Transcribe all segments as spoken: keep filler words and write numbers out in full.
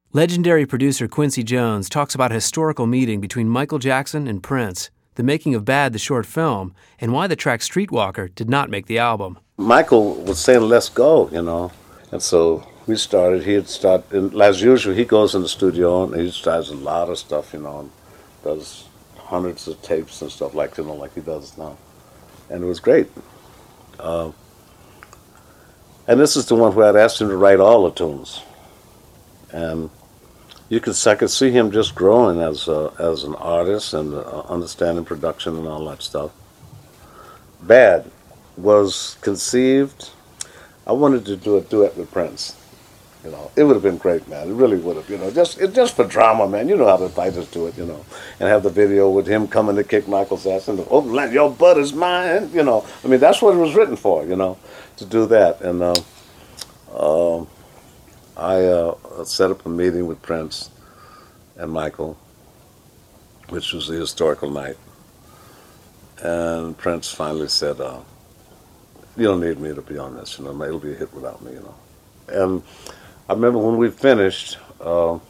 Legendary producer Quincy Jones talks about a historical meeting between Michael Jackson and Prince, the making of Bad, the short film, and why the track Streetwalker did not make the album. Michael was saying, let's go, you know. And so we started, he'd start, and as usual, he goes in the studio and he tries a lot of stuff, you know, and does hundreds of tapes and stuff like, you know, like he does now. And it was great. Uh, and this is the one where I'd asked him to write all the tunes. And you could, I could see him just growing as a, as an artist and uh, understanding production and all that stuff. Bad was conceived. I wanted to do a duet with Prince. You know, it would have been great, man. It really would have. You know, just it, just for drama, man. You know how the fighters do it. You know, and have the video with him coming to kick Michael's ass and oh, land, your butt is mine. You know, I mean that's what it was written for. You know, to do that and. Uh, uh, I uh, set up a meeting with Prince and Michael, which was the historical night. And Prince finally said, uh, you don't need me to be on this, you know, it'll be a hit without me, you know. And I remember when we finished, uh,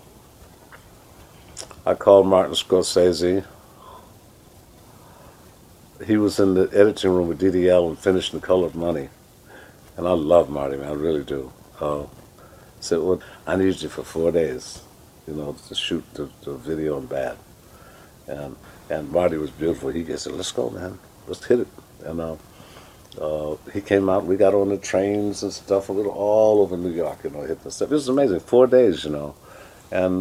I called Martin Scorsese. He was in the editing room with D D L and finishing The Color of Money. And I love Marty, man, I really do. Uh, said, well, I need you for four days, you know, to shoot the, the video on Bad. And and Marty was beautiful. He said, let's go, man. Let's hit it. And uh, uh, he came out. We got on the trains and stuff. We were all over New York, you know, hitting the stuff. It was amazing. Four days, you know. And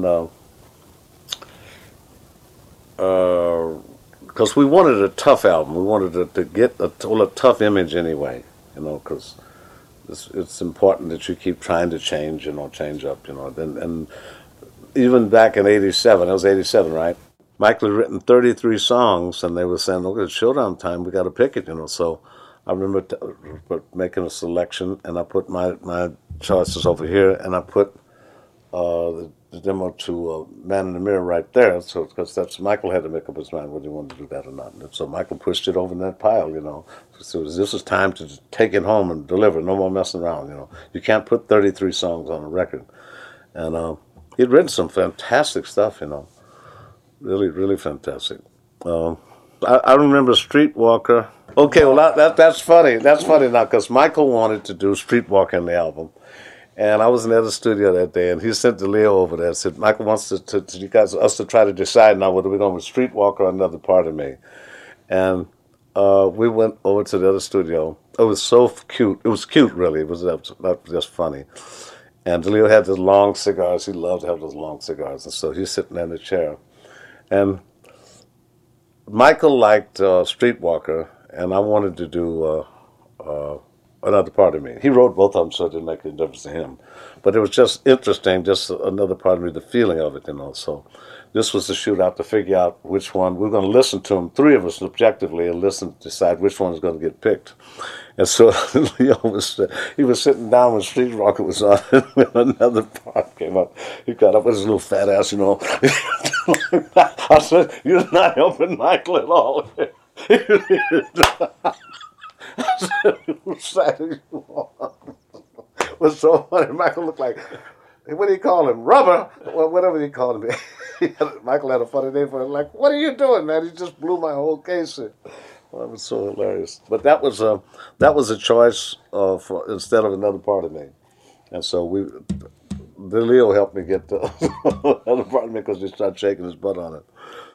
because uh, uh, we wanted a tough album. We wanted to, to get a, well, a tough image anyway, you know, because It's, it's important that you keep trying to change, you know, change up, you know. And, and even back in eighty-seven, it was eighty-seven, right? Michael had written thirty-three songs, and they were saying, "Look, it's showdown time. We got to pick it," you know. So I remember t making a selection, and I put my my choices over here, and I put uh, the, the demo to uh, Man in the Mirror right there. So because that's Michael had to make up his mind whether he wanted to do that or not. And so Michael pushed it over in that pile, you know. So this is time to take it home and deliver. No more messing around, you know. You can't put thirty-three songs on a record. And uh, he'd written some fantastic stuff, you know. Really, really fantastic. Uh, I, I remember Streetwalker. Okay, well, that, that that's funny. That's funny now because Michael wanted to do Streetwalker in the album. And I was in the other studio that day, and he sent DeLeo over there and said, Michael wants to, to, to you guys, us to try to decide now whether we're going with Streetwalker or Another Part of Me. And uh, we went over to the other studio. It was so cute. It was cute, really. It was not just funny. And DeLeo had those long cigars. He loved to have those long cigars. And so he's sitting there in the chair. And Michael liked uh, Streetwalker, and I wanted to do uh, uh, Another Part of Me. He wrote both of them, so it didn't make any difference to him. But it was just interesting, just another part of me, the feeling of it, you know. So this was the shootout to figure out which one. We we're going to listen to them, three of us objectively, and listen, decide which one is going to get picked. And so Leo was, he was sitting down when Streetwalker was on, and when Another Part came up, he got up with his little fat ass, you know. I said, you're not helping Michael at all. I said, whose side are you on? It was so funny. Michael looked like, what do you call him? Rubber? Well, whatever he called him. Michael had a funny name for him. Like, what are you doing, man? He just blew my whole case in. Well, that was so hilarious. But that was a, that was a choice uh, for, instead of Another Part of Me. And so we, DeLeo helped me get the Another Part of Me because he started shaking his butt on it.